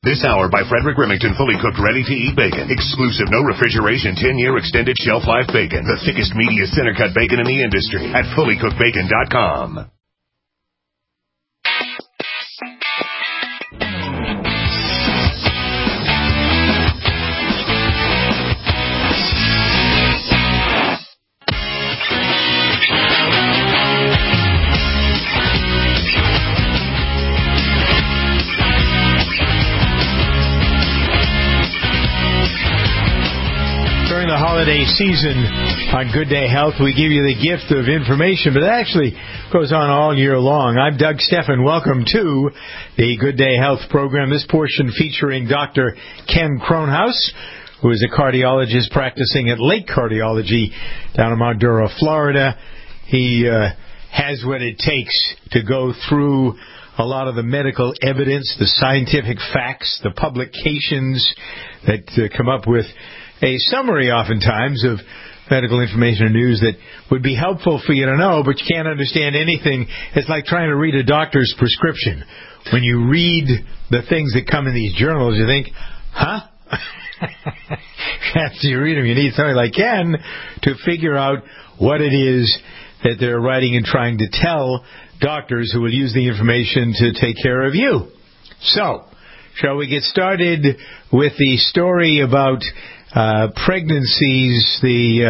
This hour by Frederick Remington, fully cooked, ready-to-eat bacon. Exclusive, no refrigeration, 10-year extended shelf life bacon. The thickest, meatiest, center-cut bacon in the industry at fullycookedbacon.com. During the holiday season on Good Day Health, we give you the gift of information, but it actually goes on all year long. I'm Doug Steffen. Welcome to the Good Day Health program. This portion featuring Dr. Ken Kronhaus, who is a cardiologist practicing at Lake Cardiology down in Mount Dora, Florida. He has what it takes to go through a lot of the medical evidence, the scientific facts, the publications that come up with a summary oftentimes of medical information and news that would be helpful for you to know, but you can't understand anything. It's like trying to read a doctor's prescription. When you read the things that come in these journals, you think, huh? After you read them, you need somebody like Ken to figure out what it is that they're writing and trying to tell doctors who will use the information to take care of you. So, shall we get started with the story about pregnancies,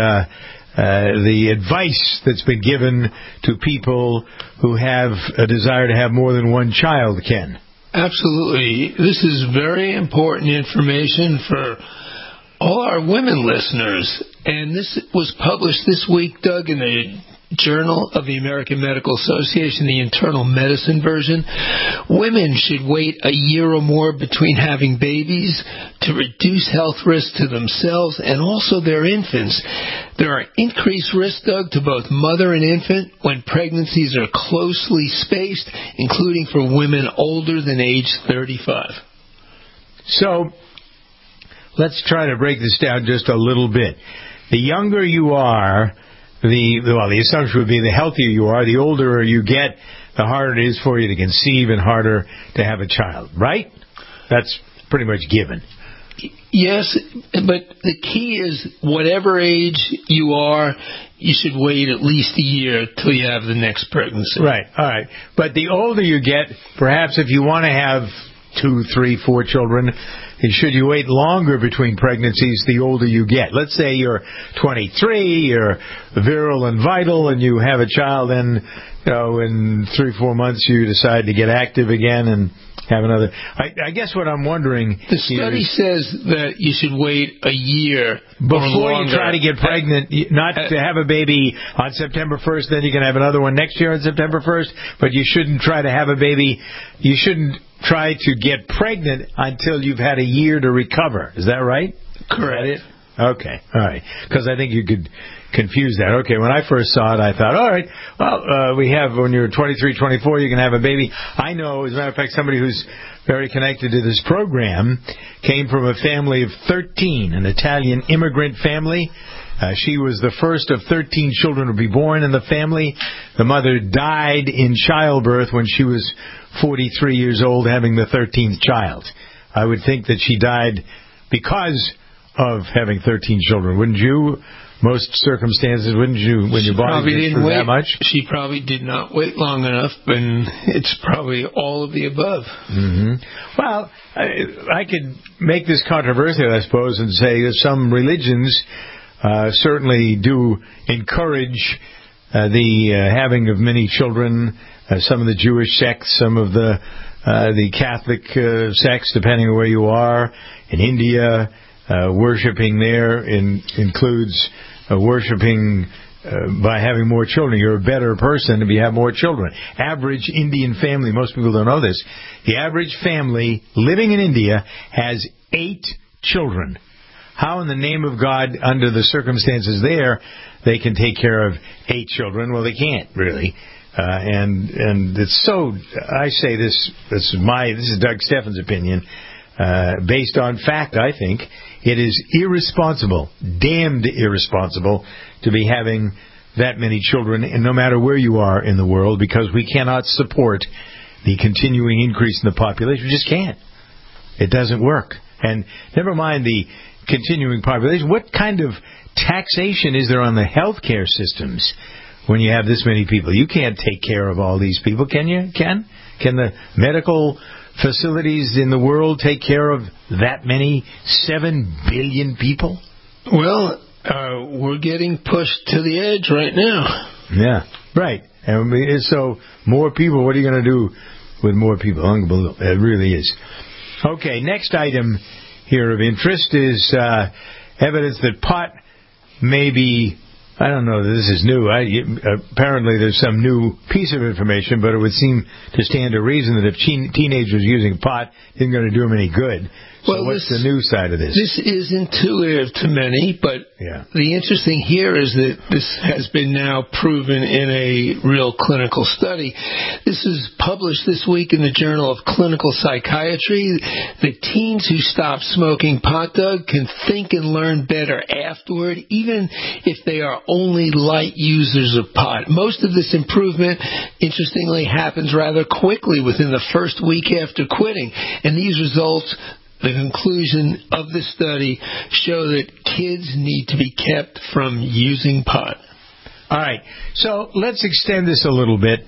the advice that's been given to people who have a desire to have more than one child, Ken? Absolutely. This is very important information for all our women listeners. And this was published this week, Doug, in the Journal of the American Medical Association, the internal medicine version. Women should wait a year or more between having babies to reduce health risks to themselves and also their infants. There are increased risks, Doug, to both mother and infant when pregnancies are closely spaced, including for women older than age 35. So, let's try to break this down just a little bit. The younger you are, the assumption would be the healthier you are, the older you get, the harder it is for you to conceive and harder to have a child, right? That's pretty much given. Yes, but the key is whatever age you are, you should wait at least a year till you have the next pregnancy. Right, all right. But the older you get, perhaps if you want to have 2, 3, 4 children, should you wait longer between pregnancies the older you get? Let's say you're 23, you're virile and vital, and you have a child, and in 3, 4 months you decide to get active again and have another. I guess what I'm wondering... The study says that you should wait a year before you try to get pregnant, not to have a baby on September 1st, then you can have another one next year on September 1st, but you shouldn't try to have a baby, you shouldn't try to get pregnant until you've had a year to recover. Is that right? Correct. Okay, all right. Because I think you could confuse that. Okay, when I first saw it, I thought, all right, well, we have, when you're 23, 24, you can have a baby. I know, as a matter of fact, somebody who's very connected to this program came from a family of 13, an Italian immigrant family. She was the first of 13 children to be born in the family. The mother died in childbirth when she was 43 years old, having the 13th child. I would think that she died because of having 13 children, wouldn't you? Most circumstances, wouldn't you, when your body gets through that much? She probably did not wait long enough, and it's probably all of the above. Mm-hmm. Well, I could make this controversial, I suppose, and say that some religions certainly do encourage the having of many children. Some of the Jewish sects, some of the Catholic sects, depending on where you are. In India, worshiping there includes worshiping by having more children. You're a better person if you have more children. Average Indian family, most people don't know this, the average family living in India has 8 children. How in the name of God, under the circumstances there, they can take care of 8 children? Well, they can't, really. And it's so, I say this is Doug Steffen's opinion, based on fact, I think. It is irresponsible, damned irresponsible, to be having that many children, and no matter where you are in the world, because we cannot support the continuing increase in the population. We just can't. It doesn't work. And never mind the continuing population. What kind of taxation is there on the healthcare systems when you have this many people? You can't take care of all these people, can you? Can the medical facilities in the world take care of that many 7 billion people? Well, we're getting pushed to the edge right now. Yeah, right. And so more people, what are you going to do with more people? Unbelievable. It really is. Okay, next item here of interest is evidence that pot may be, I don't know, this is new. Apparently there's some new piece of information, but it would seem to stand to reason that if teenagers using pot isn't going to do them any good. So what's the new side of this? This is intuitive to many, but the interesting here is that this has been now proven in a real clinical study. This is published this week in the Journal of Clinical Psychiatry. The teens who stop smoking pot, Doug, can think and learn better afterward, even if they are only light users of pot. Most of this improvement, interestingly, happens rather quickly within the first week after quitting, and these results, the conclusion of the study, show that kids need to be kept from using pot. All right. So let's extend this a little bit.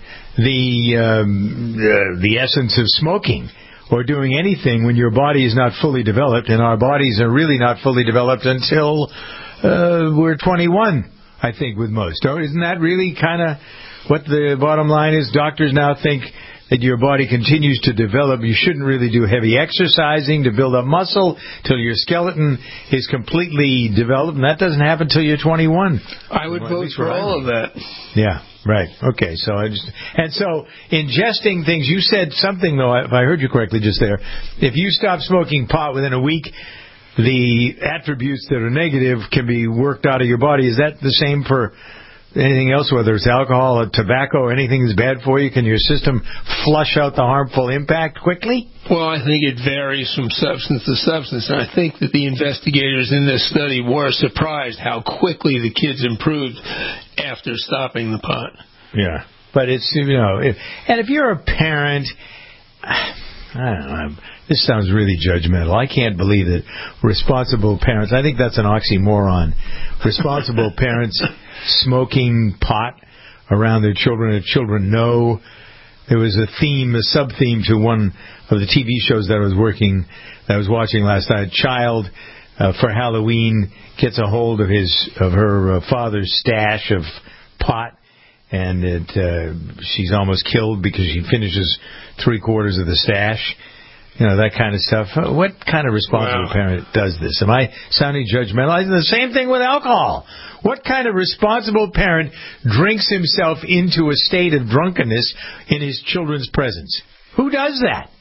The essence of smoking or doing anything when your body is not fully developed, and our bodies are really not fully developed until we're 21, I think, with most. Isn't that really kind of what the bottom line is? Doctors now think that your body continues to develop. You shouldn't really do heavy exercising to build up muscle till your skeleton is completely developed, and that doesn't happen till you're 21. I would vote for all of that. Yeah, right. Okay, so ingesting things, you said something, though, if I heard you correctly just there. If you stop smoking pot within a week, the attributes that are negative can be worked out of your body. Is that the same for anything else, whether it's alcohol or tobacco or anything that's bad for you? Can your system flush out the harmful impact quickly? Well, I think it varies from substance to substance, and I think that the investigators in this study were surprised how quickly the kids improved after stopping the pot. Yeah, but it's, if you're a parent, I don't know, this sounds really judgmental. I can't believe that responsible parents, I think that's an oxymoron, responsible parents smoking pot around their children, and children know. There was a sub-theme to one of the TV shows that I was watching last night. A child for Halloween gets a hold of her father's stash of pot, and she's almost killed because she finishes 3/4 of the stash. That kind of stuff. What kind of responsible parent does this? Am I sounding judgmental? The same thing with alcohol. What kind of responsible parent drinks himself into a state of drunkenness in his children's presence? Who does that?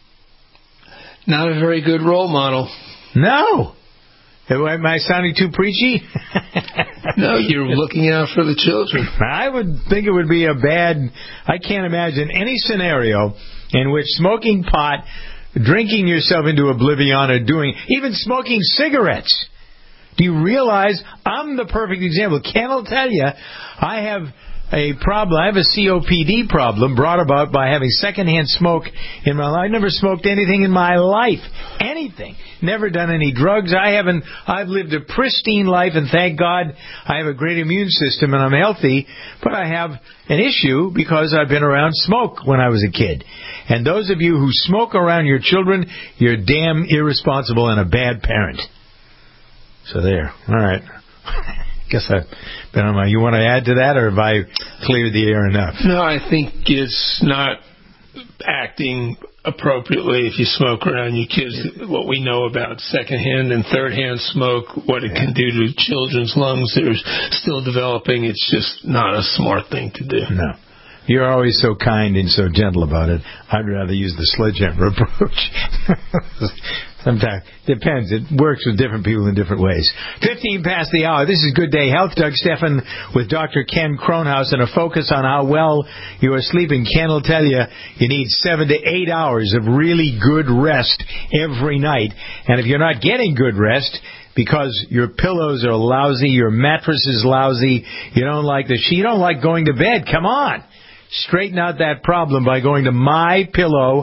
Not a very good role model. No. Am I sounding too preachy? No, you're looking out for the children. I would think it would be I can't imagine any scenario in which smoking pot, drinking yourself into oblivion, or even smoking cigarettes. Do you realize I'm the perfect example? Ken will tell you I have a problem. I have a COPD problem brought about by having secondhand smoke in my life. I never smoked anything in my life. Anything. Never done any drugs. I've lived a pristine life, and thank God I have a great immune system and I'm healthy, but I have an issue because I've been around smoke when I was a kid. And those of you who smoke around your children, you're damn irresponsible and a bad parent. So there. All right. Guess I've been on you want to add to that, or have I cleared the air enough? No, I think it's not acting appropriately if you smoke around your kids. What we know about secondhand and thirdhand smoke, what it can do to children's lungs that are still developing, it's just not a smart thing to do. No. You're always so kind and so gentle about it. I'd rather use the sledgehammer approach. Sometimes. Depends. It works with different people in different ways. 15 past the hour. This is Good Day Health. Doug Stephan with Dr. Ken Kronhaus, and a focus on how well you are sleeping. Ken will tell you need 7 to 8 hours of really good rest every night. And if you're not getting good rest because your pillows are lousy, your mattress is lousy, you don't like you don't like going to bed, come on. Straighten out that problem by going to mypillow.com.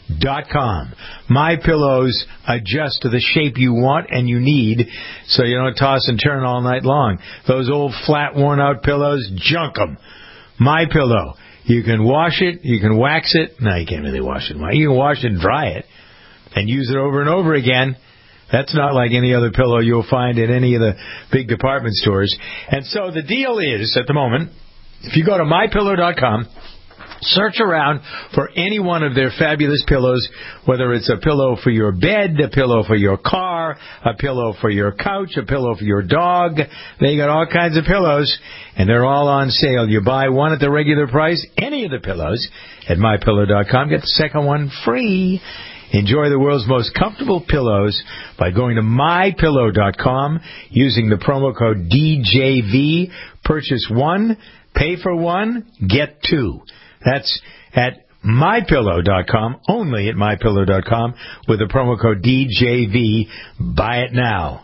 MyPillow.com. My Pillows adjust to the shape you want and you need, so you don't toss and turn all night long. Those old flat, worn-out pillows, junk them. My Pillow. You can wash it, you can wax it. No, you can't really wash it. You can wash it and dry it and use it over and over again. That's not like any other pillow you'll find in any of the big department stores. And so the deal is, at the moment, if you go to MyPillow.com, search around for any one of their fabulous pillows, whether it's a pillow for your bed, a pillow for your car, a pillow for your couch, a pillow for your dog. They got all kinds of pillows, and they're all on sale. You buy one at the regular price, any of the pillows, at MyPillow.com. Get the second one free. Enjoy the world's most comfortable pillows by going to MyPillow.com using the promo code DJV. Purchase one, pay for one, get two. That's at MyPillow.com, only at MyPillow.com, with the promo code DJV. Buy it now.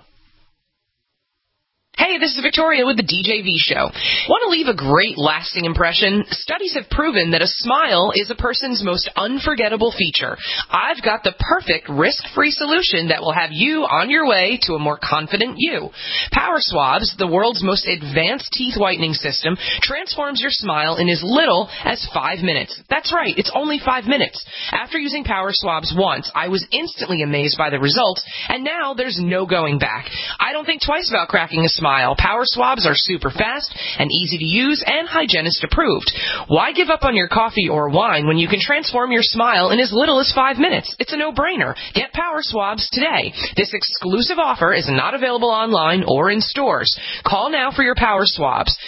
Hey, this is Victoria with the DJV Show. Want to leave a great lasting impression? Studies have proven that a smile is a person's most unforgettable feature. I've got the perfect risk-free solution that will have you on your way to a more confident you. Power Swabs, the world's most advanced teeth whitening system, transforms your smile in as little as 5 minutes. That's right, it's only 5 minutes. After using Power Swabs once, I was instantly amazed by the results, and now there's no going back. I don't think twice about cracking a smile. Power Swabs are super fast and easy to use and hygienist approved. Why give up on your coffee or wine when you can transform your smile in as little as 5 minutes? It's a no-brainer. Get Power Swabs today. This exclusive offer is not available online or in stores. Call now for your Power Swabs.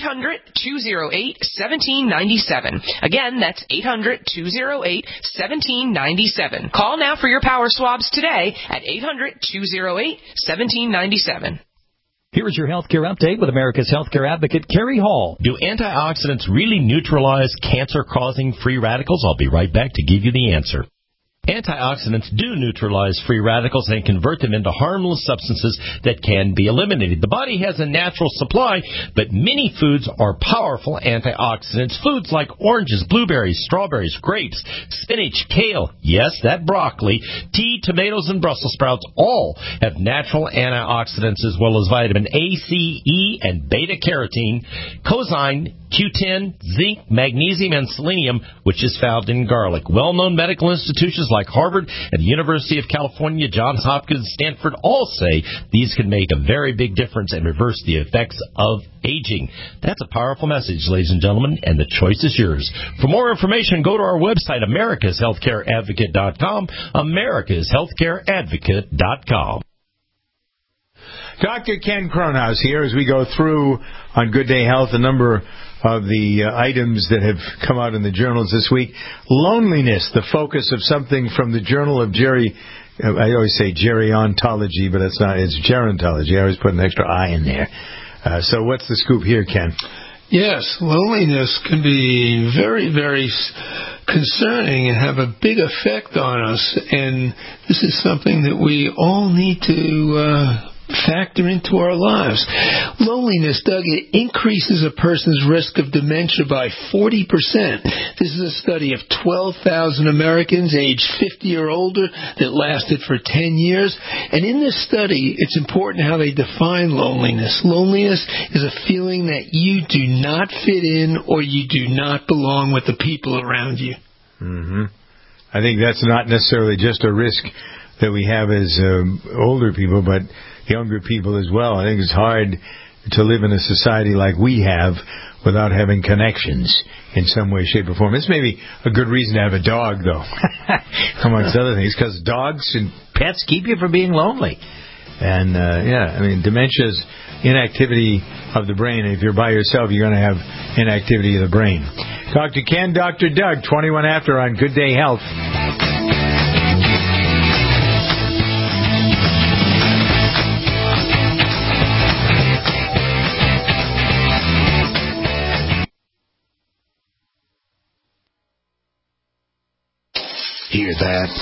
800-208-1797. Again, that's 800-208-1797. Call now for your Power Swabs today at 800-208-1797. Here is your healthcare update with America's healthcare advocate, Kerry Hall. Do antioxidants really neutralize cancer-causing free radicals? I'll be right back to give you the answer. Antioxidants do neutralize free radicals and convert them into harmless substances that can be eliminated. The body has a natural supply, but many foods are powerful antioxidants. Foods like oranges, blueberries, strawberries, grapes, spinach, kale, yes, that broccoli, tea, tomatoes, and Brussels sprouts all have natural antioxidants as well as vitamin A, C, E, and beta-carotene, coenzyme, Q10, zinc, magnesium, and selenium, which is found in garlic. Well-known medical institutions like Harvard and the University of California, Johns Hopkins, Stanford all say these can make a very big difference and reverse the effects of aging. That's a powerful message, ladies and gentlemen, and the choice is yours. For more information, go to our website, americashealthcareadvocate.com, americashealthcareadvocate.com. Dr. Ken Cronhaus here as we go through on Good Day Health a number of the items that have come out in the journals this week. Loneliness, the focus of something from the Journal of I always say gerontology, but it's not. It's gerontology. I always put an extra I in there. So what's the scoop here, Ken? Yes, loneliness can be very, very concerning and have a big effect on us. And this is something that we all need to factor into our lives. Loneliness, Doug, it increases a person's risk of dementia by 40%. This is a study of 12,000 Americans aged 50 or older that lasted for 10 years. And in this study, it's important how they define loneliness. Loneliness is a feeling that you do not fit in or you do not belong with the people around you. Mm-hmm. I think that's not necessarily just a risk that we have as older people, but younger people as well. I think it's hard to live in a society like we have without having connections in some way, shape, or form. It's maybe a good reason to have a dog, though, amongst other things, because dogs and pets keep you from being lonely. And, dementia's inactivity of the brain. If you're by yourself, you're going to have inactivity of the brain. Dr. Ken, Dr. Doug, 21 after on Good Day Health. Hear that?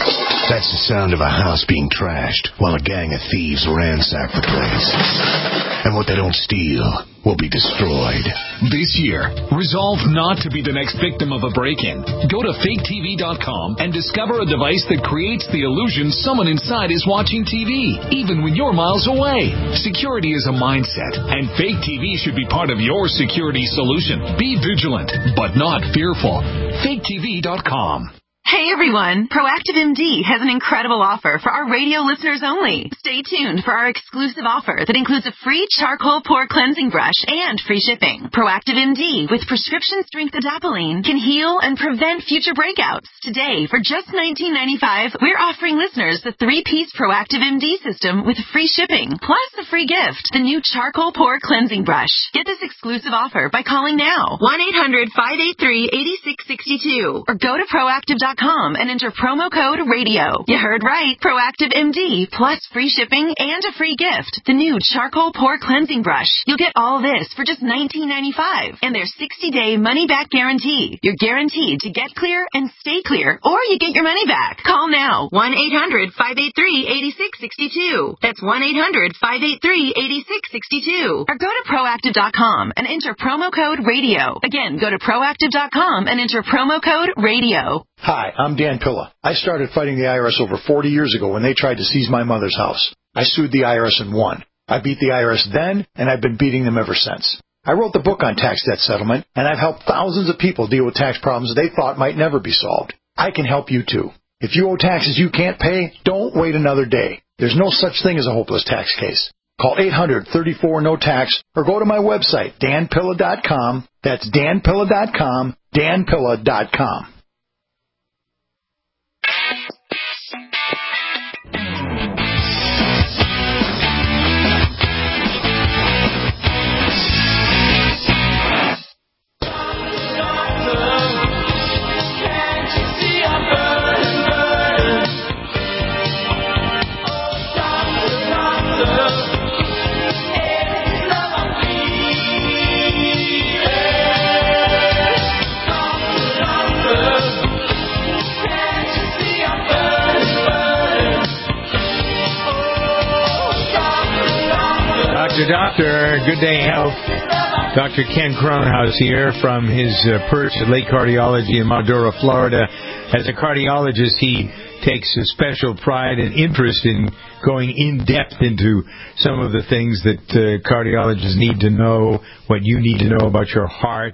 That's the sound of a house being trashed while a gang of thieves ransack the place. And what they don't steal will be destroyed. This year, resolve not to be the next victim of a break-in. Go to faketv.com and discover a device that creates the illusion someone inside is watching TV, even when you're miles away. Security is a mindset, and Fake TV should be part of your security solution. Be vigilant, but not fearful. faketv.com. Hey everyone, Proactive MD has an incredible offer for our radio listeners only. Stay tuned for our exclusive offer that includes a free charcoal pore cleansing brush and free shipping. Proactive MD with prescription strength adapalene can heal and prevent future breakouts. Today, for just $19.95, we're offering listeners the 3-piece Proactive MD system with free shipping, plus a free gift, the new charcoal pore cleansing brush. Get this exclusive offer by calling now, 1-800-583-8662, or go to proactive.com and enter promo code RADIO. You heard right. Proactive MD plus free shipping and a free gift, the new charcoal pore cleansing brush. You'll get all this for just $19.95 and their 60-day money-back guarantee. You're guaranteed to get clear and stay clear, or you get your money back. Call now, 1-800-583-8662. That's 1-800-583-8662. Or go to proactive.com and enter promo code RADIO. Again, go to proactive.com and enter promo code RADIO. Hi, I'm Dan Pilla. I started fighting the IRS over 40 years ago when they tried to seize my mother's house. I sued the IRS and won. I beat the IRS then, and I've been beating them ever since. I wrote the book on tax debt settlement, and I've helped thousands of people deal with tax problems they thought might never be solved. I can help you too. If you owe taxes you can't pay, don't wait another day. There's no such thing as a hopeless tax case. Call 800-34-NO-TAX or go to my website, danpilla.com. That's danpilla.com, danpilla.com. Doctor, good day, health. Dr. Ken Cronhaus here from his perch at Lake Cardiology in Madura, Florida. As a cardiologist, he takes a special pride and interest in going in depth into some of the things that cardiologists need to know, what you need to know about your heart,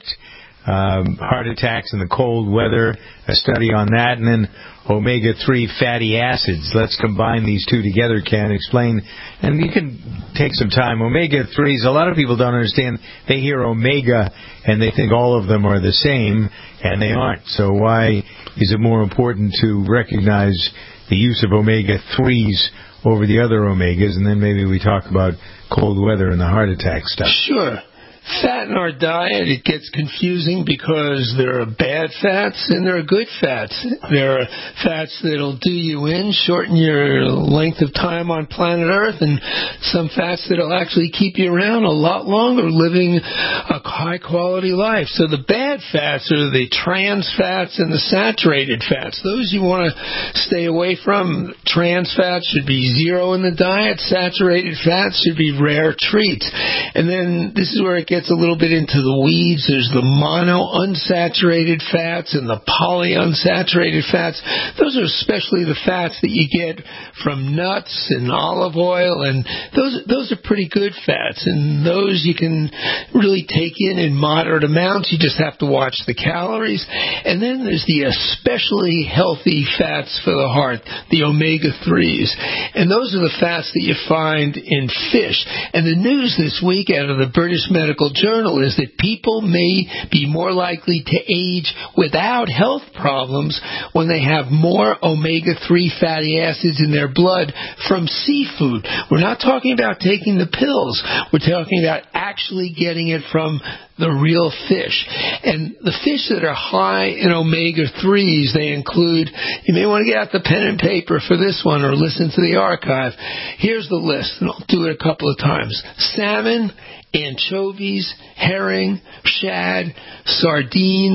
heart attacks in the cold weather, a study on that, and then omega-3 fatty acids. Let's combine these two together, Ken. Explain, and you can take some time. Omega-3s, a lot of people don't understand. They hear omega, and they think all of them are the same, and they aren't. So why is it more important to recognize the use of omega-3s over the other omegas, and then maybe we talk about cold weather and the heart attack stuff? Sure. Fat in our diet, it gets confusing because there are bad fats and there are good fats. There are fats that'll do you in, shorten your length of time on planet Earth, and some fats that'll actually keep you around a lot longer, living a high-quality life. So the bad fats are the trans fats and the saturated fats. Those you want to stay away from. Trans fats should be zero in the diet. Saturated fats should be rare treats. And then this is where it gets a little bit into the weeds. There's the monounsaturated fats and the polyunsaturated fats. Those are especially the fats that you get from nuts and olive oil, and those are pretty good fats, and those you can really take in moderate amounts. You just have to watch the calories. And then there's the especially healthy fats for the heart, the omega-3s, and those are the fats that you find in fish. And the news this week out of the British Medical Journal is that people may be more likely to age without health problems when they have more omega-3 fatty acids in their blood from seafood. We're not talking about taking the pills. We're talking about actually getting it from the real fish. And the fish that are high in omega-3s, they include, you may want to get out the pen and paper for this one or listen to the archive. Here's the list, and I'll do it a couple of times. Salmon, anchovies, herring, shad, sardines,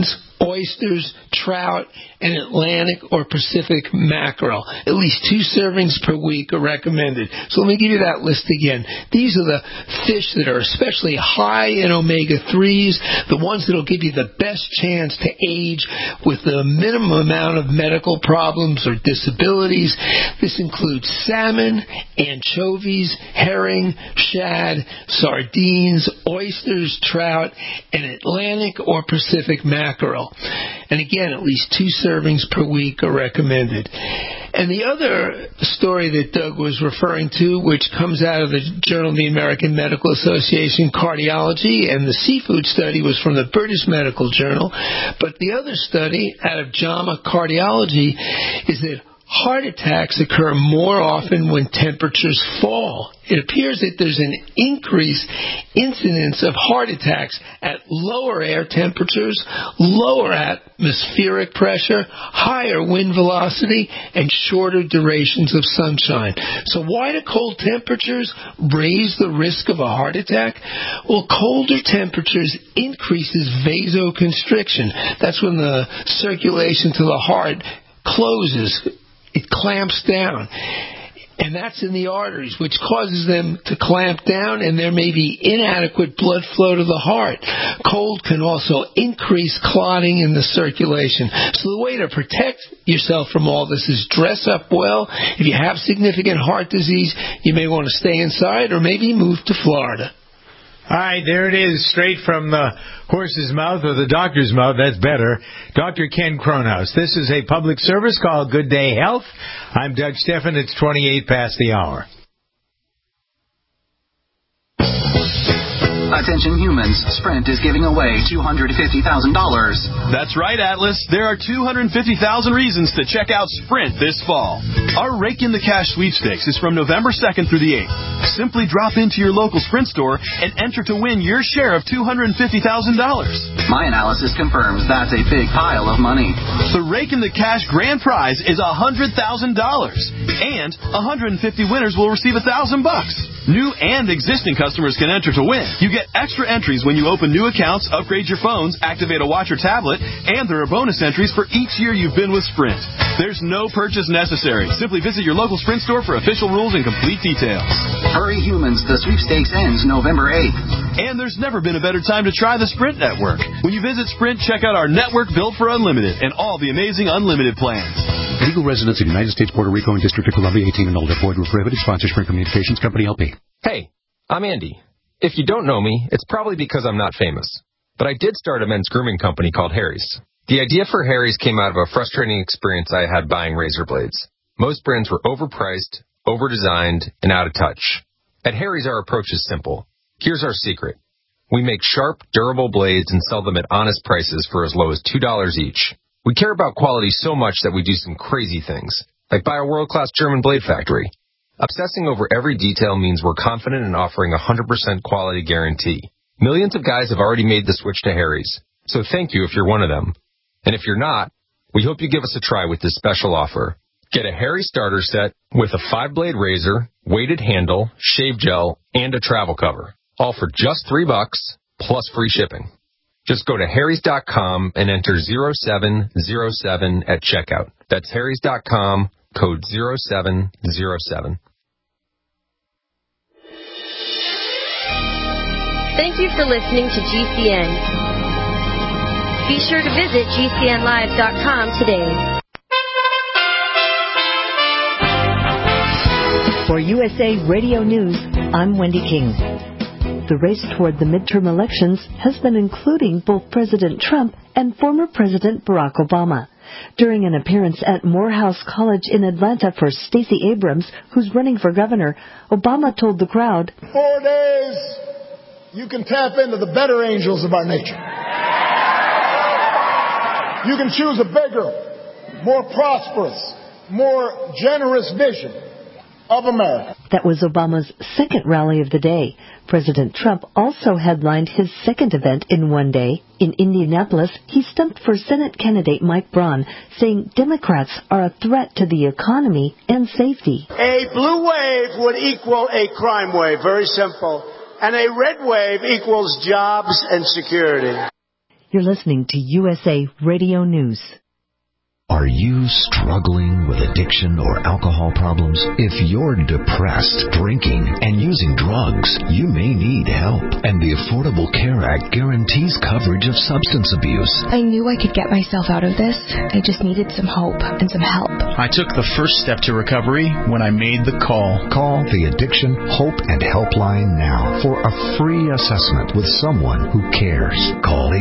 oysters, trout, and Atlantic or Pacific mackerel. At least 2 servings per week are recommended. So let me give you that list again. These are the fish that are especially high in omega-3s, the ones that will give you the best chance to age with the minimum amount of medical problems or disabilities. This includes salmon, anchovies, herring, shad, sardines, oysters, trout, and Atlantic or Pacific mackerel. And again, at least 2 servings per week are recommended. And the other story that Doug was referring to, which comes out of the Journal of the American Medical Association Cardiology, and the seafood study was from the British Medical Journal, but the other study out of JAMA Cardiology is that heart attacks occur more often when temperatures fall. It appears that there's an increased incidence of heart attacks at lower air temperatures, lower atmospheric pressure, higher wind velocity, and shorter durations of sunshine. So why do cold temperatures raise the risk of a heart attack? Well, colder temperatures increases vasoconstriction. That's when the circulation to the heart closes. It clamps down, and that's in the arteries, which causes them to clamp down, and there may be inadequate blood flow to the heart. Cold can also increase clotting in the circulation. So the way to protect yourself from all this is dress up well. If you have significant heart disease, you may want to stay inside or maybe move to Florida. All right, there it is, straight from the horse's mouth or the doctor's mouth. That's better. Dr. Ken Kronhaus. This is a public service call, Good Day Health. I'm Doug Steffen. It's 28 past the hour. Attention humans, Sprint is giving away $250,000. That's right, Atlas. There are 250,000 reasons to check out Sprint this fall. Our Rake in the Cash sweepstakes is from November 2nd through the 8th. Simply drop into your local Sprint store and enter to win your share of $250,000. My analysis confirms that's a big pile of money. The Rake in the Cash grand prize is $100,000, and 150 winners will receive $1,000. New and existing customers can enter to win. You get extra entries when you open new accounts, upgrade your phones, activate a watch or tablet, and there are bonus entries for each year you've been with Sprint. There's no purchase necessary. Simply visit your local Sprint store for official rules and complete details. Hurry, humans. The sweepstakes ends November 8th. And there's never been a better time to try the Sprint network. When you visit Sprint, check out our network built for unlimited and all the amazing unlimited plans. Legal residents of the United States, Puerto Rico, and District of Columbia, 18 and older. Void where prohibited. Sponsor Sprint Communications Company, LP. Hey, I'm Andy. If you don't know me, it's probably because I'm not famous. But I did start a men's grooming company called Harry's. The idea for Harry's came out of a frustrating experience I had buying razor blades. Most brands were overpriced, overdesigned, and out of touch. At Harry's, our approach is simple. Here's our secret. We make sharp, durable blades and sell them at honest prices for as low as $2 each. We care about quality so much that we do some crazy things, like buy a world-class German blade factory. Obsessing over every detail means we're confident in offering a 100% quality guarantee. Millions of guys have already made the switch to Harry's, so thank you if you're one of them. And if you're not, we hope you give us a try with this special offer. Get a Harry starter set with a 5-blade razor, weighted handle, shave gel, and a travel cover. All for just $3 plus free shipping. Just go to harrys.com and enter 0707 at checkout. That's harrys.com, code 0707. Thank you for listening to GCN. Be sure to visit GCNlive.com today. For USA Radio News, I'm Wendy King. The race toward the midterm elections has been including both President Trump and former President Barack Obama. During an appearance at Morehouse College in Atlanta for Stacey Abrams, who's running for governor, Obama told the crowd, 4 days, you can tap into the better angels of our nature. You can choose a bigger, more prosperous, more generous vision of America. That was Obama's second rally of the day. President Trump also headlined his second event in one day. In Indianapolis, he stumped for Senate candidate Mike Braun, saying Democrats are a threat to the economy and safety. A blue wave would equal a crime wave, very simple. And a red wave equals jobs and security. You're listening to USA Radio News. Are you struggling with addiction or alcohol problems? If you're depressed, drinking, and using drugs, you may need help. And the Affordable Care Act guarantees coverage of substance abuse. I knew I could get myself out of this. I just needed some hope and some help. I took the first step to recovery when I made the call. Call the Addiction Hope and Helpline now for a free assessment with someone who cares. Call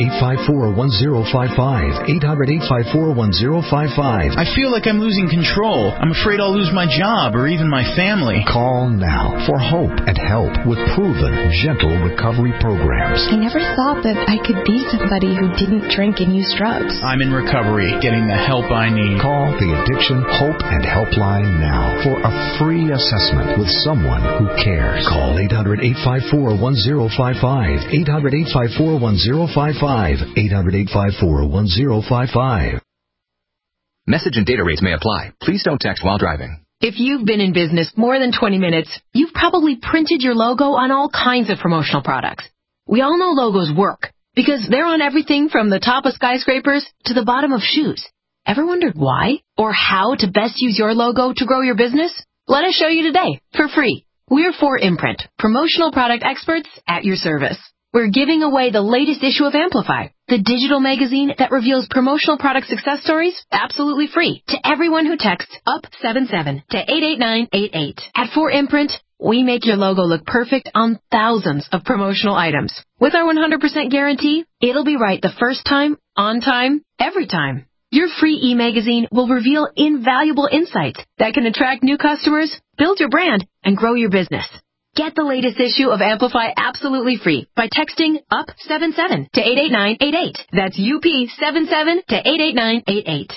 800-854-1055. 800-854-1055. I feel like I'm losing control. I'm afraid I'll lose my job or even my family. Call now for hope and help with proven, gentle recovery programs. I never thought that I could be somebody who didn't drink and use drugs. I'm in recovery, getting the help I need. Call the Addiction Hope and Helpline now for a free assessment with someone who cares. Call 800-854-1055. 800-854-1055. 800-854-1055. Message and data rates may apply. Please don't text while driving. If you've been in business more than 20 minutes, you've probably printed your logo on all kinds of promotional products. We all know logos work because they're on everything from the top of skyscrapers to the bottom of shoes. Ever wondered why or how to best use your logo to grow your business? Let us show you today for free. We're 4imprint, promotional product experts at your service. We're giving away the latest issue of Amplify, the digital magazine that reveals promotional product success stories absolutely free to everyone who texts UP77 to 88988. At 4imprint, we make your logo look perfect on thousands of promotional items. With our 100% guarantee, it'll be right the first time, on time, every time. Your free e-magazine will reveal invaluable insights that can attract new customers, build your brand, and grow your business. Get the latest issue of Amplify absolutely free by texting UP77 to 88988. That's UP77 to 88988.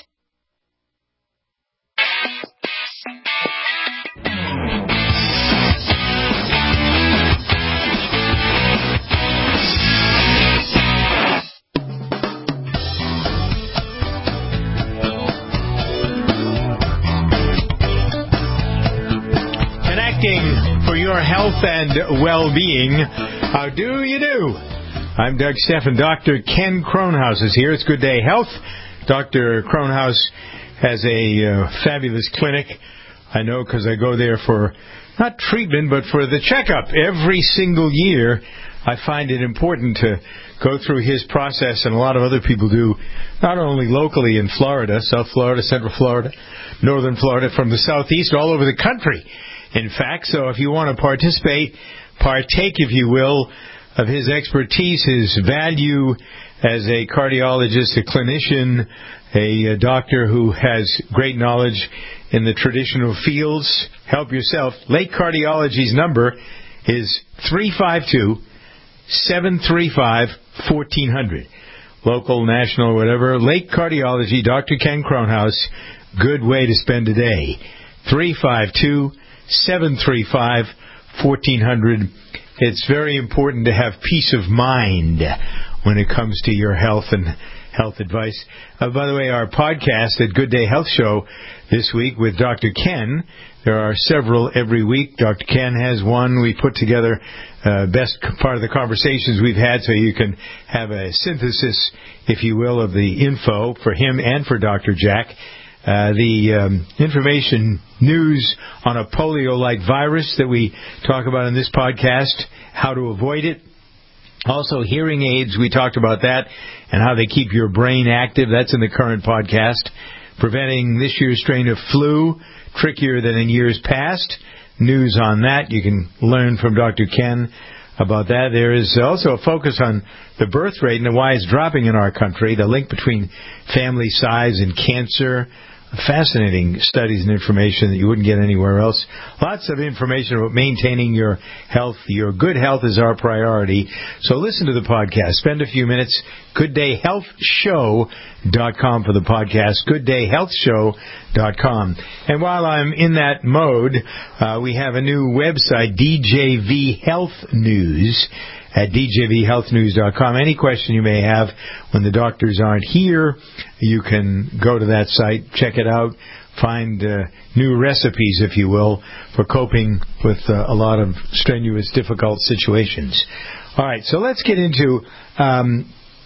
For your health and well-being. How do you do? I'm Doug Steffen. Dr. Ken Kronhaus is here. It's Good Day Health. Dr. Kronhaus has a fabulous clinic. I know because I go there for, not treatment, but for the checkup. Every single year, I find it important to go through his process, and a lot of other people do, not only locally in Florida, South Florida, Central Florida, Northern Florida, from the Southeast, all over the country. In fact, so if you want to partake, if you will, of his expertise, his value as a cardiologist, a clinician, a doctor who has great knowledge in the traditional fields, help yourself. Lake Cardiology's number is 352-735-1400. Local, national, whatever. Lake Cardiology, Dr. Ken Kronhaus, good way to spend a day. 352-735-1400. It's very important to have peace of mind when it comes to your health and health advice. By the way, our podcast at Good Day Health Show this week with Dr. Ken, there are several every week. Dr. Ken has one. We put together best part of the conversations we've had so you can have a synthesis, if you will, of the info for him and for Dr. Jack. The information news on a polio-like virus that we talk about in this podcast, how to avoid it. Also, hearing aids, we talked about that and how they keep your brain active. That's in the current podcast. Preventing this year's strain of flu, trickier than in years past. News on that. You can learn from Dr. Ken about that. There is also a focus on the birth rate and why it's dropping in our country, the link between family size and cancer. Fascinating studies and information that you wouldn't get anywhere else. Lots of information about maintaining your health. Your good health is our priority. So listen to the podcast. Spend a few minutes. GoodDayHealthShow.com for the podcast. GoodDayHealthShow.com. And while I'm in that mode, we have a new website, DJV Health News, at DJVHealthNews.com. Any question you may have when the doctors aren't here, you can go to that site, check it out, find new recipes, if you will, for coping with a lot of strenuous, difficult situations. All right, so let's get into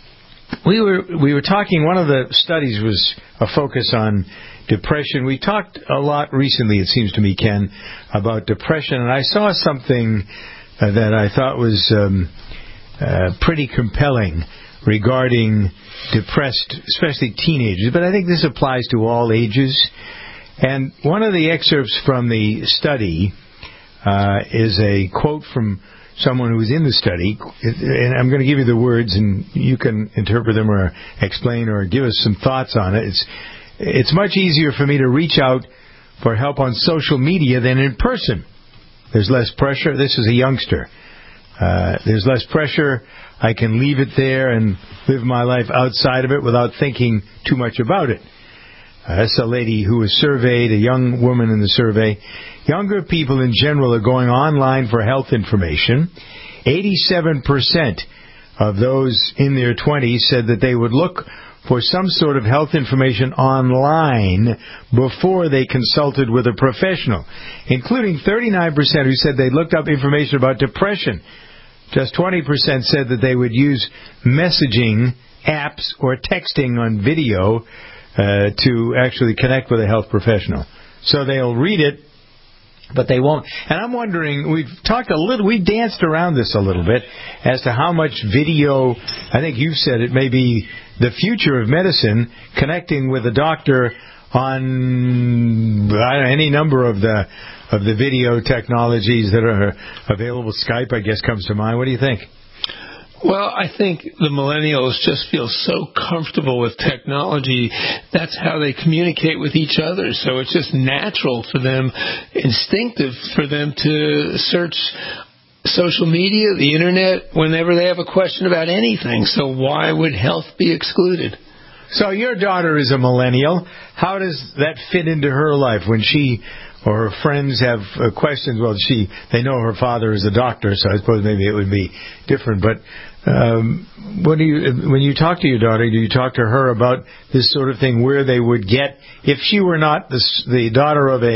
we were talking, one of the studies was a focus on depression. We talked a lot recently, it seems to me, Ken, about depression, and I saw something that I thought was pretty compelling regarding depressed, especially teenagers, but I think this applies to all ages. And one of the excerpts from the study is a quote from someone who was in the study, and I'm going to give you the words, and you can interpret them or explain or give us some thoughts on it. It's much easier for me to reach out for help on social media than in person. There's less pressure. This is a youngster. There's less pressure. I can leave it there and live my life outside of it without thinking too much about it. That's a lady who was surveyed, a young woman in the survey. Younger people in general are going online for health information. 87% of those in their 20s said that they would look for some sort of health information online before they consulted with a professional, including 39% who said they looked up information about depression. Just 20% said that they would use messaging apps or texting on video to actually connect with a health professional. So they'll read it, but they won't. And I'm wondering, we've danced around this a little bit as to how much video, I think you've said it may be the future of medicine, connecting with a doctor on any number of the video technologies that are available. Skype, I guess, comes to mind. What do you think? Well, I think the millennials just feel so comfortable with technology. That's how they communicate with each other. So it's just natural for them, instinctive for them to search social media, the internet, whenever they have a question about anything. So why would health be excluded? So your daughter is a millennial. How does that fit into her life when she or her friends have questions? Well, they know her father is a doctor, so I suppose maybe it would be different. But when you talk to your daughter, do you talk to her about this sort of thing, where they would get, if she were not the daughter of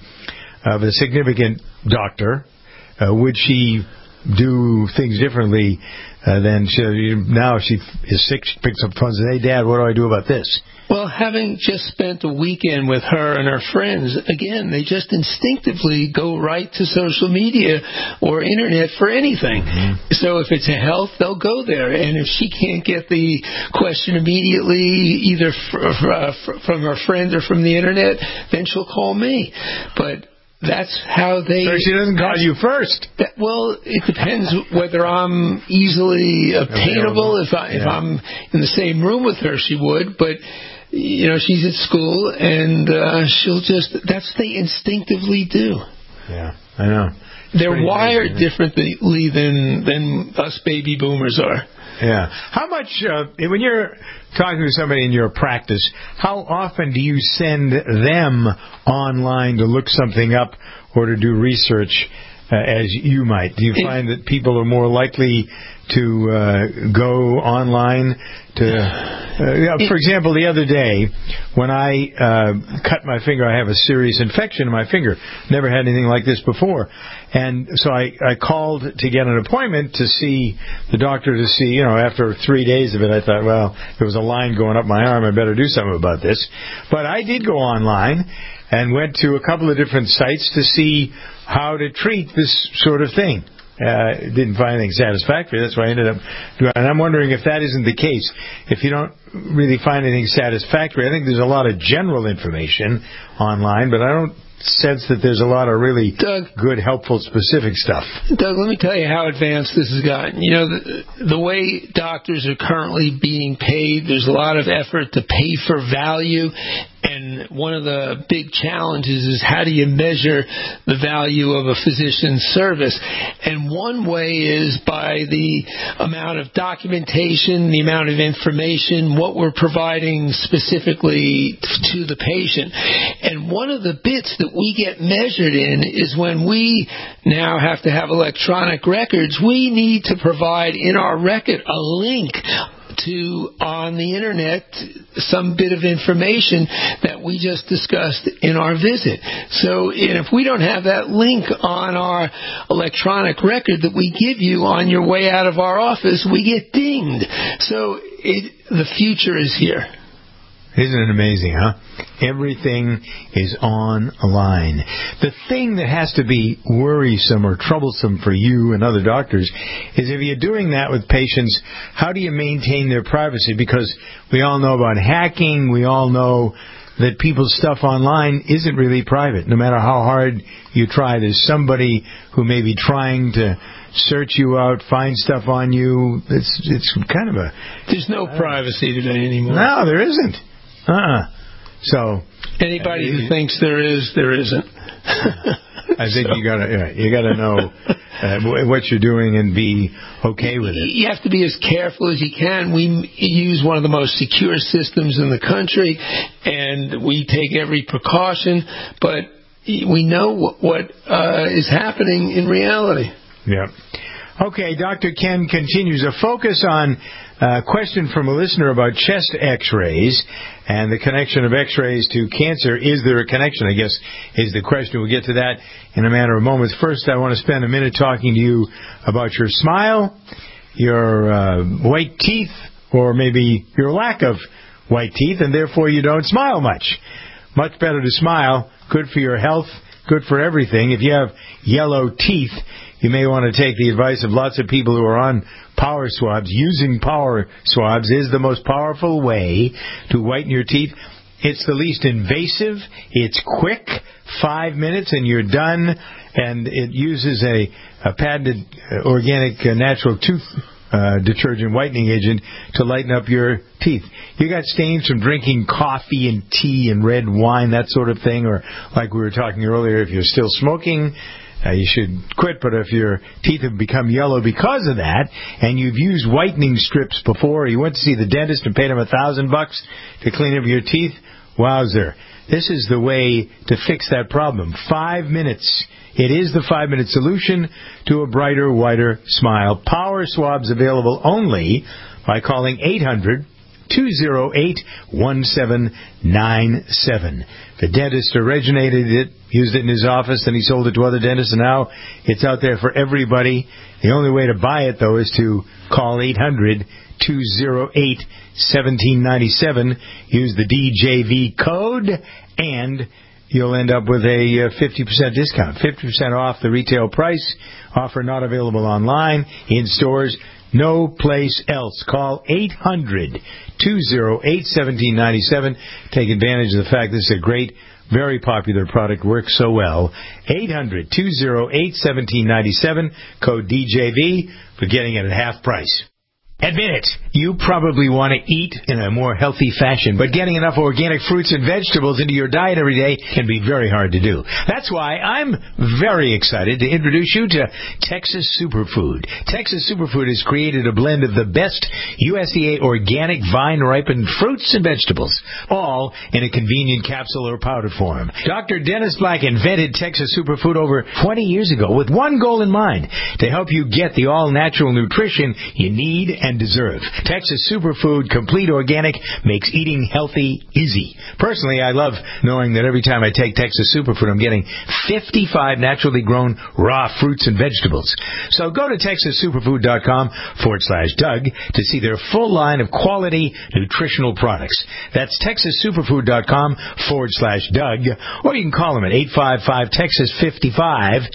a significant doctor, would she do things differently than now? If she is sick, she picks up the phone and says, "Hey, Dad, what do I do about this?" Well, having just spent a weekend with her and her friends, again, they just instinctively go right to social media or internet for anything. Mm-hmm. So if it's a health, they'll go there. And if she can't get the question immediately, either from her friend or from the internet, then she'll call me. But that's how they... So she doesn't call you first. Well, it depends whether I'm easily obtainable. If I'm in the same room with her, she would. But, she's at school, and that's what they instinctivly do. Yeah, I know. They're wired differently than us baby boomers are. Yeah. How much, when you're talking to somebody in your practice, how often do you send them online to look something up or to do research as you might? Do you find that people are more likely to go online to... for example, the other day, when I cut my finger, I have a serious infection in my finger. Never had anything like this before. And so I called to get an appointment to see the doctor to see, after 3 days of it, I thought, well, there was a line going up my arm, I better do something about this. But I did go online and went to a couple of different sites to see how to treat this sort of thing. Didn't find anything satisfactory. That's why I ended up doing it. And I'm wondering if that isn't the case. If you don't really find anything satisfactory, I think there's a lot of general information online, but I don't sense that there's a lot of really good, helpful, specific stuff. Doug, let me tell you how advanced this has gotten. The way doctors are currently being paid, there's a lot of effort to pay for value. And one of the big challenges is, how do you measure the value of a physician's service? And one way is by the amount of documentation, the amount of information, what we're providing specifically to the patient. And one of the bits that we get measured in is when we now have to have electronic records, we need to provide in our record a link on the internet some bit of information that we just discussed in our visit. So if we don't have that link on our electronic record that we give you on your way out of our office, we get dinged. So the future is here. Isn't it amazing, huh? Everything is online. The thing that has to be worrisome or troublesome for you and other doctors is if you're doing that with patients, how do you maintain their privacy? Because we all know about hacking. We all know that people's stuff online isn't really private. No matter how hard you try, there's somebody who may be trying to search you out, find stuff on you. It's kind of a... There's no privacy today anymore. No, there isn't. So anybody who thinks there is, there isn't. I think you gotta know what you're doing and be okay with it. You have to be as careful as you can. We use one of the most secure systems in the country, and we take every precaution. But we know what is happening in reality. Yeah. Okay, Dr. Ken continues. A focus on a question from a listener about chest x-rays and the connection of x-rays to cancer. Is there a connection, I guess, is the question. We'll get to that in a matter of moments. First, I want to spend a minute talking to you about your smile, your white teeth, or maybe your lack of white teeth, and therefore you don't smile much. Much better to smile. Good for your health, good for everything. If you have yellow teeth, you may want to take the advice of lots of people who are on power swabs. Using power swabs is the most powerful way to whiten your teeth. It's the least invasive. It's quick, 5 minutes, and you're done. And it uses a patented organic natural tooth detergent whitening agent to lighten up your teeth. You got stains from drinking coffee and tea and red wine, that sort of thing, or like we were talking earlier, if you're still smoking, you should quit. But if your teeth have become yellow because of that, and you've used whitening strips before, or you went to see the dentist and paid him $1,000 to clean up your teeth, wowzer. This is the way to fix that problem. 5 minutes. It is the 5-minute solution to a brighter, whiter smile. Power swabs available only by calling 800-208-1797. The dentist originated it, used it in his office, and he sold it to other dentists, and now it's out there for everybody. The only way to buy it, though, is to call 800-208-1797. Use the DJV code, and you'll end up with a 50% discount. 50% off the retail price. Offer not available online, in stores, no place else. Call 800-208-1797. Take advantage of the fact this is a great, very popular product, works so well. 800-208-1797, code DJV for getting it at half price. Admit it, you probably want to eat in a more healthy fashion, but getting enough organic fruits and vegetables into your diet every day can be very hard to do. That's why I'm very excited to introduce you to Texas Superfood. Texas Superfood has created a blend of the best USDA organic vine-ripened fruits and vegetables, all in a convenient capsule or powder form. Dr. Dennis Black invented Texas Superfood over 20 years ago with one goal in mind, to help you get the all-natural nutrition you need and deserve. Texas Superfood Complete Organic makes eating healthy easy. Personally, I love knowing that every time I take Texas Superfood, I'm getting 55 naturally grown raw fruits and vegetables. So go to TexasSuperfood.com/Doug to see their full line of quality nutritional products. That's TexasSuperfood.com/Doug, or you can call them at 855-TEXAS-55,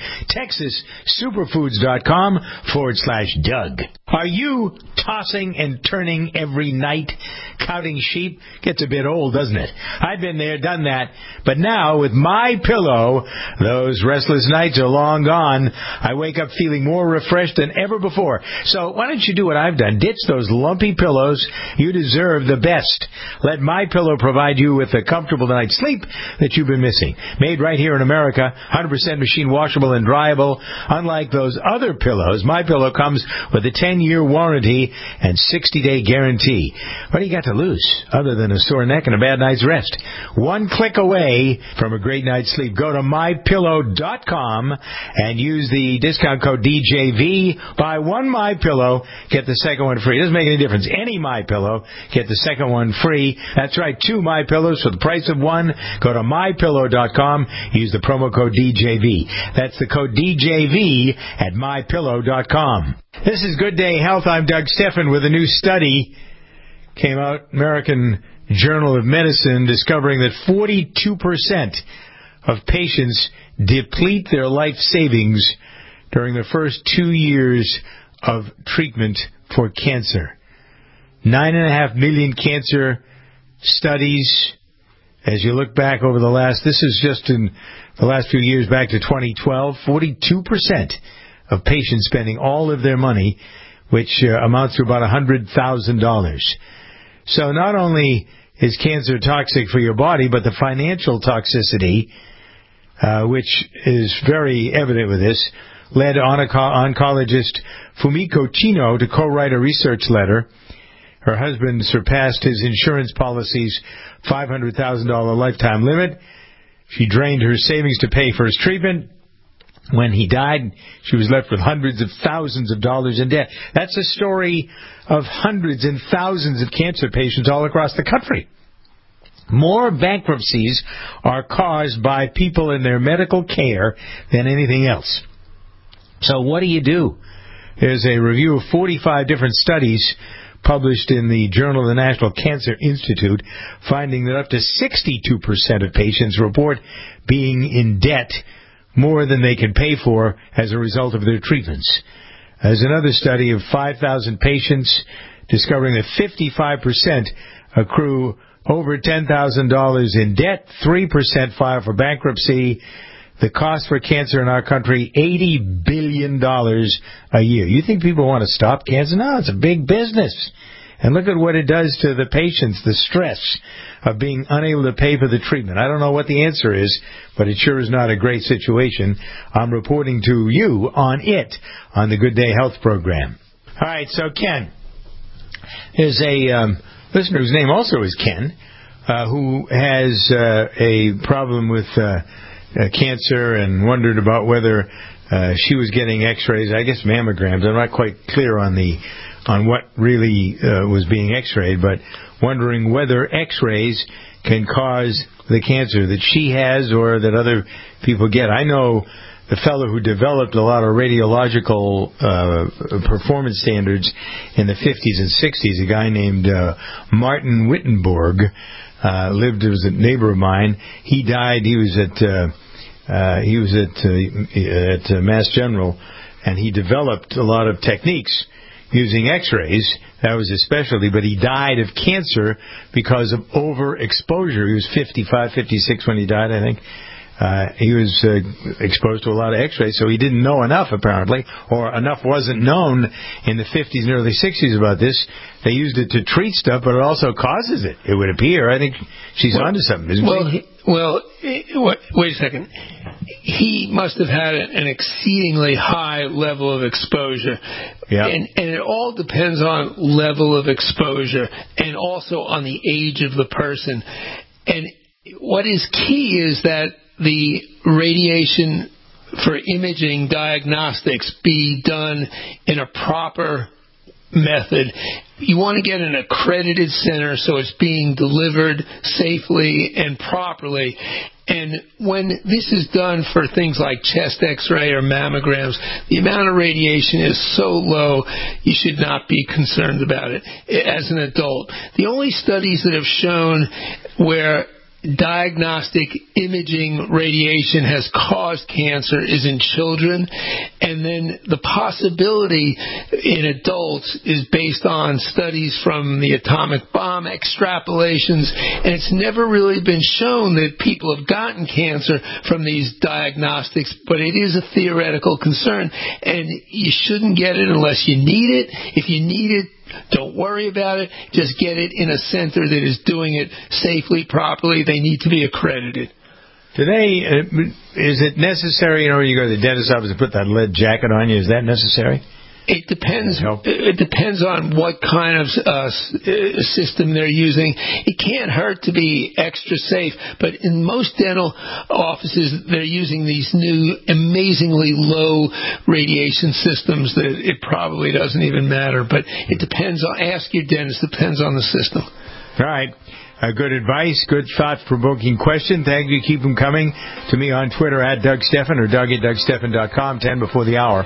TexasSuperfoods.com/Doug. Are you tossing and turning every night, counting sheep? Gets a bit old, doesn't it? I've been there, done that. But now, with MyPillow, those restless nights are long gone. I wake up feeling more refreshed than ever before. So why don't you do what I've done? Ditch those lumpy pillows. You deserve the best. Let MyPillow provide you with the comfortable night's sleep that you've been missing. Made right here in America, 100% machine washable and dryable. Unlike those other pillows, MyPillow comes with a 10-year 10-year warranty and 60-day guarantee. What do you got to lose other than a sore neck and a bad night's rest? One click away from a great night's sleep. Go to MyPillow.com and use the discount code DJV. Buy one MyPillow, get the second one free. It doesn't make any difference. Any MyPillow, get the second one free. That's right, 2 MyPillows for the price of one. Go to MyPillow.com. Use the promo code DJV. That's the code DJV at MyPillow.com. This is Good Day Health. I'm Doug Steffen with a new study. Came out, American Journal of Medicine, discovering that 42% of patients deplete their life savings during the first 2 years of treatment for cancer. 9.5 million cancer studies. As you look back over this is just in the last few years back to 2012, 42% of patients spending all of their money, which amounts to about $100,000. So not only is cancer toxic for your body, but the financial toxicity, which is very evident with this, led oncologist Fumiko Chino to co-write a research letter. Her husband surpassed his insurance policy's $500,000 lifetime limit. She drained her savings to pay for his treatment. When he died, she was left with hundreds of thousands of dollars in debt. That's a story of hundreds and thousands of cancer patients all across the country. More bankruptcies are caused by people in their medical care than anything else. So what do? There's a review of 45 different studies published in the Journal of the National Cancer Institute, finding that up to 62% of patients report being in debt more than they can pay for as a result of their treatments. There's another study of 5,000 patients discovering that 55% accrue over $10,000 in debt, 3% file for bankruptcy. The cost for cancer in our country, $80 billion a year. You think people want to stop cancer? No, it's a big business. And look at what it does to the patients, the stress of being unable to pay for the treatment. I don't know what the answer is, but it sure is not a great situation. I'm reporting to you on the Good Day Health program. All right, so Ken, there's a listener whose name also is Ken, who has a problem with cancer and wondered about whether she was getting x-rays, I guess mammograms. I'm not quite clear on what really was being x-rayed, but wondering whether x-rays can cause the cancer that she has or that other people get. I know the fellow who developed a lot of radiological performance standards in the 50s and 60s, a guy named Martin Wittenborg, was a neighbor of mine. He died. He was at Mass General, and he developed a lot of techniques using x-rays. That was his specialty, but he died of cancer because of overexposure. He was 55, 56 when he died, I think. He was exposed to a lot of x-rays, so he didn't know enough, apparently, or enough wasn't known in the 50s and early 60s about this. They used it to treat stuff, but it also causes it, it would appear. I think she's onto something, isn't she? Wait a second. He must have had an exceedingly high level of exposure. Yeah. And it all depends on level of exposure and also on the age of the person. And what is key is that the radiation for imaging diagnostics be done in a proper method. You want to get an accredited center so it's being delivered safely and properly. And when this is done for things like chest x-ray or mammograms, the amount of radiation is so low you should not be concerned about it as an adult. The only studies that have shown where diagnostic imaging radiation has caused cancer is in children, and then the possibility in adults is based on studies from the atomic bomb extrapolations, and it's never really been shown that people have gotten cancer from these diagnostics, but it is a theoretical concern, and you shouldn't get it unless you need it. If you need it, don't worry about it. Just get it in a center that is doing it safely, properly. They need to be accredited. Today, is it necessary, you go to the dentist's office and put that lead jacket on you? Is that necessary? It depends. It depends on what kind of system they're using. It can't hurt to be extra safe, but in most dental offices, they're using these new, amazingly low radiation systems that it probably doesn't even matter. But it depends. Ask your dentist. It depends on the system. All right. Good advice, good thought-provoking question. Thank you. Keep them coming to me on Twitter at Doug Steffen or Doug at DougSteffen.com, 10 before the hour.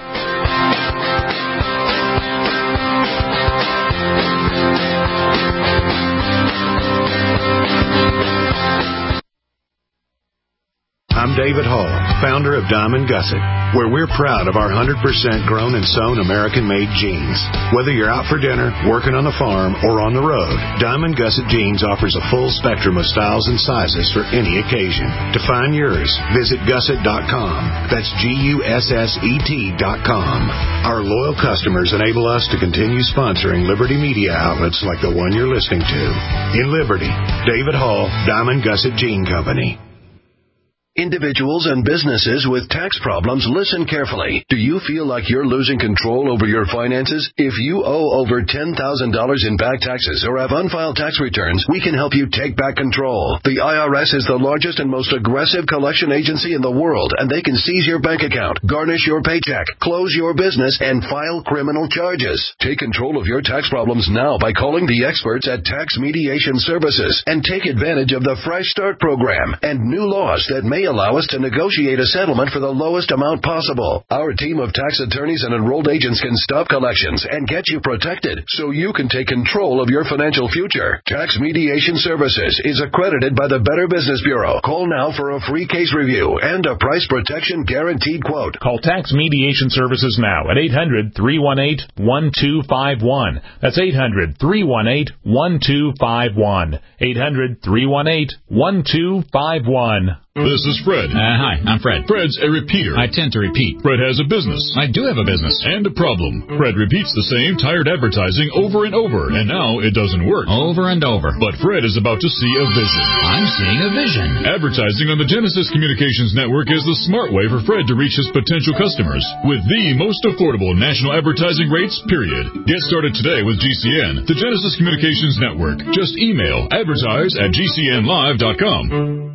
I'm David Hall, founder of Diamond Gusset, where we're proud of our 100% grown and sewn American-made jeans. Whether you're out for dinner, working on the farm, or on the road, Diamond Gusset Jeans offers a full spectrum of styles and sizes for any occasion. To find yours, visit gusset.com. That's GUSSET.com. Our loyal customers enable us to continue sponsoring Liberty media outlets like the one you're listening to. In Liberty, David Hall, Diamond Gusset Jean Company. Individuals and businesses with tax problems, listen carefully. Do you feel like you're losing control over your finances? If you owe over $10,000 in back taxes or have unfiled tax returns, we can help you take back control. The IRS is the largest and most aggressive collection agency in the world, and they can seize your bank account, garnish your paycheck, close your business, and file criminal charges. Take control of your tax problems now by calling the experts at Tax Mediation Services and take advantage of the Fresh Start program and new laws that may allow us to negotiate a settlement for the lowest amount possible. Our team of tax attorneys and enrolled agents can stop collections and get you protected so you can take control of your financial future. Tax Mediation Services is accredited by the Better Business Bureau. Call now for a free case review and a price protection guaranteed quote. Call Tax Mediation Services now at 800-318-1251. That's 800-318-1251. 800-318-1251. This is Fred. Hi, I'm Fred. Fred's a repeater. I tend to repeat. Fred has a business. I do have a business. And a problem. Fred repeats the same tired advertising over and over, and now it doesn't work. Over and over. But Fred is about to see a vision. I'm seeing a vision. Advertising on the Genesis Communications Network is the smart way for Fred to reach his potential customers with the most affordable national advertising rates, period. Get started today with GCN, the Genesis Communications Network. Just email advertise@gcnlive.com.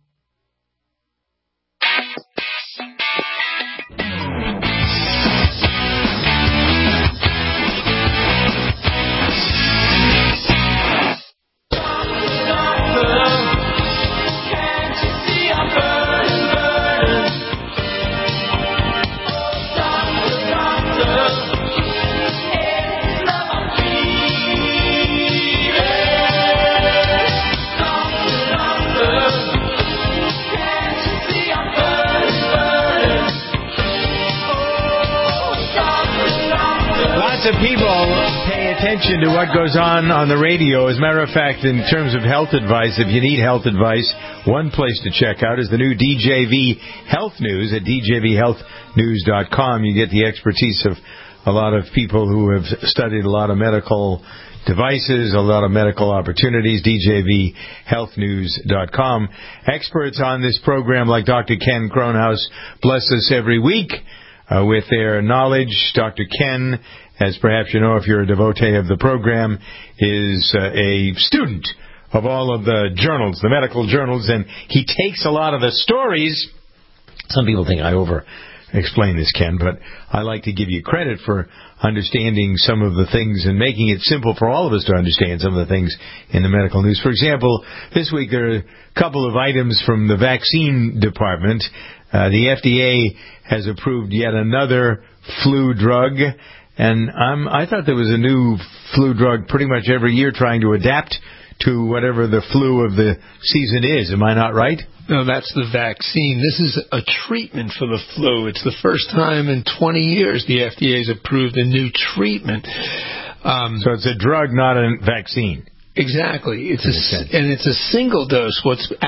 Of people pay attention to what goes on the radio. As a matter of fact, in terms of health advice, if you need health advice, one place to check out is the new DJV Health News at djvhealthnews.com. You get the expertise of a lot of people who have studied a lot of medical devices, a lot of medical opportunities, djvhealthnews.com. Experts on this program like Dr. Ken Kronhaus bless us every week with their knowledge. Dr. Ken, as perhaps you know if you're a devotee of the program, is a student of all of the journals, the medical journals, and he takes a lot of the stories. Some people think I over-explain this, Ken, but I like to give you credit for understanding some of the things and making it simple for all of us to understand some of the things in the medical news. For example, this week there are a couple of items from the vaccine department. The FDA has approved yet another flu drug, and I thought there was a new flu drug pretty much every year trying to adapt to whatever the flu of the season is. Am I not right? No, that's the vaccine. This is a treatment for the flu. It's the first time in 20 years the FDA has approved a new treatment. So it's a drug, not a vaccine. Exactly. It's a single dose. What's out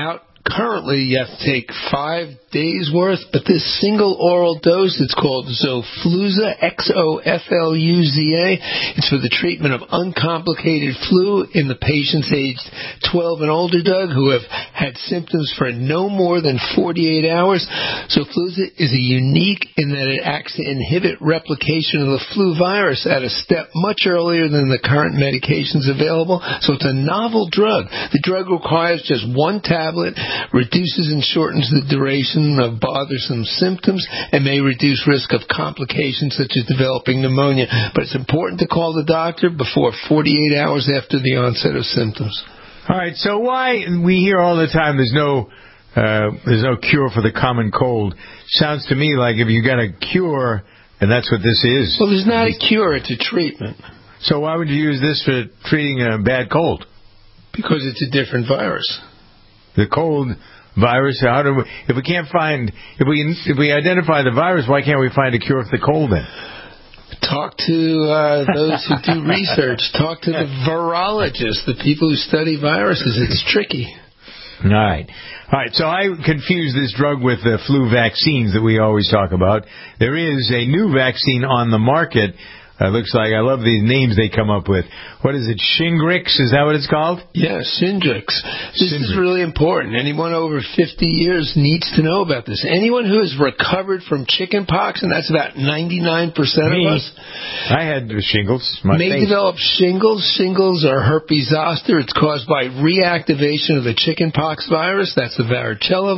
Currently, you have to take 5 days' worth, but this single oral dose, it's called Xofluza, Xofluza. It's for the treatment of uncomplicated flu in the patients aged 12 and older, Doug, who have had symptoms for no more than 48 hours. Xofluza is unique in that it acts to inhibit replication of the flu virus at a step much earlier than the current medications available. So it's a novel drug. The drug requires just one tablet, reduces and shortens the duration of bothersome symptoms, and may reduce risk of complications such as developing pneumonia. But it's important to call the doctor before 48 hours after the onset of symptoms. All right, so why we hear all the time there's no cure for the common cold. Sounds to me like if you got a cure, and that's what this is. Well, there's not a cure, it's a treatment. So why would you use this for treating a bad cold? Because it's a different virus. The cold virus. If we identify the virus, why can't we find a cure for the cold then? Talk to those who do research. Talk to the virologists, the people who study viruses. It's tricky. All right. So I confuse this drug with the flu vaccines that we always talk about. There is a new vaccine on the market. Looks like, I love these names they come up with. What is it, Shingrix? Is that what it's called? Yeah, Shingrix. This is really important. Anyone over 50 years needs to know about this. Anyone who has recovered from chicken pox, and that's about 99% of us. I had shingles. May develop shingles. Shingles are herpes zoster. It's caused by reactivation of the chicken pox virus. That's the varicella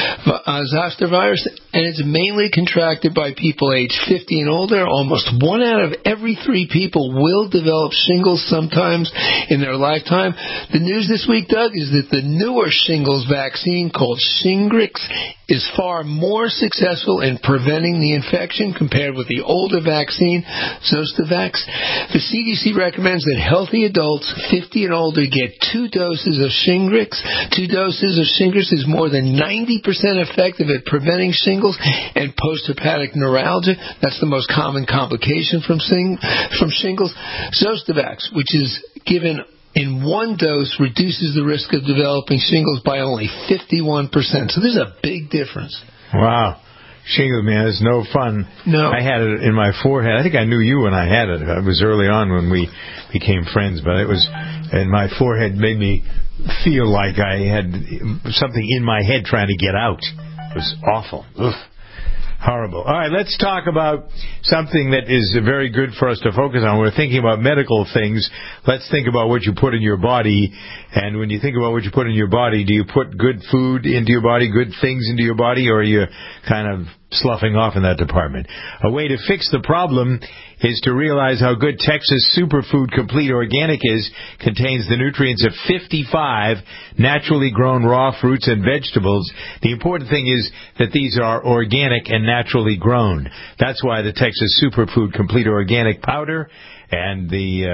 zoster virus. And it's mainly contracted by people aged 50 and older. Almost 1 out of every 3 people will develop shingles sometimes in their lifetime. The news this week, Doug, is that the newer shingles vaccine called Shingrix is far more successful in preventing the infection compared with the older vaccine, Zostavax. The CDC recommends that healthy adults 50 and older get 2 doses of Shingrix. 2 doses of Shingrix is more than 90% effective at preventing shingles and postherpetic neuralgia. That's the most common complication from shingles. Zostavax, which is given in 1 dose, reduces the risk of developing shingles by only 51%. So there's a big difference. Wow. Shingles, man, it's no fun. No. I had it in my forehead. I think I knew you when I had it. It was early on when we became friends, but it was, and my forehead made me feel like I had something in my head trying to get out. It was awful. Ugh. Horrible. All right, let's talk about something that is very good for us to focus on. We're thinking about medical things. Let's think about what you put in your body. And when you think about what you put in your body, do you put good food into your body, good things into your body, or are you kind of sloughing off in that department? A way to fix the problem is to realize how good Texas Superfood Complete Organic is. Contains the nutrients of 55 naturally grown raw fruits and vegetables. The important thing is that these are organic and naturally grown. That's why the Texas Superfood Complete Organic powder and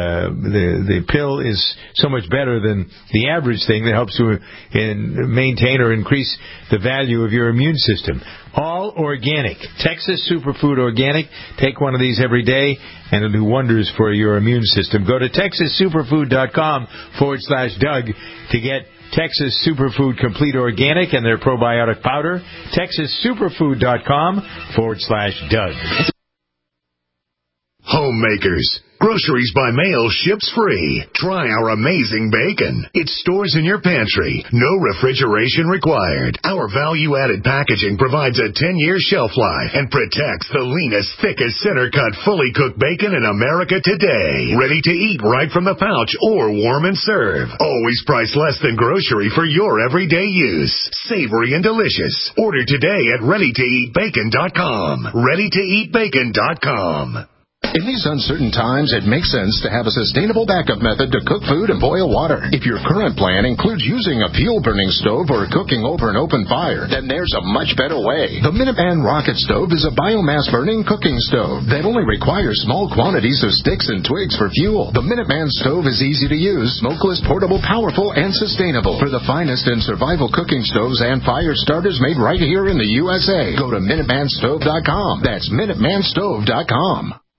the pill is so much better than the average thing that helps to maintain or increase the value of your immune system. All organic. Texas Superfood Organic. Take one of these every day, and it'll do wonders for your immune system. Go to TexasSuperfood.com/Doug to get Texas Superfood Complete Organic and their probiotic powder. TexasSuperfood.com/Doug. Homemakers. Groceries by mail ships free. Try our amazing bacon. It stores in your pantry. No refrigeration required. Our value-added packaging provides a 10-year shelf life and protects the leanest, thickest, center-cut, fully cooked bacon in America today. Ready to eat right from the pouch or warm and serve. Always priced less than grocery for your everyday use. Savory and delicious. Order today at ReadyToEatBacon.com. ReadyToEatBacon.com. In these uncertain times, it makes sense to have a sustainable backup method to cook food and boil water. If your current plan includes using a fuel-burning stove or cooking over an open fire, then there's a much better way. The Minuteman Rocket Stove is a biomass-burning cooking stove that only requires small quantities of sticks and twigs for fuel. The Minuteman Stove is easy to use, smokeless, portable, powerful, and sustainable. For the finest in survival cooking stoves and fire starters made right here in the USA, go to MinutemanStove.com. That's MinutemanStove.com.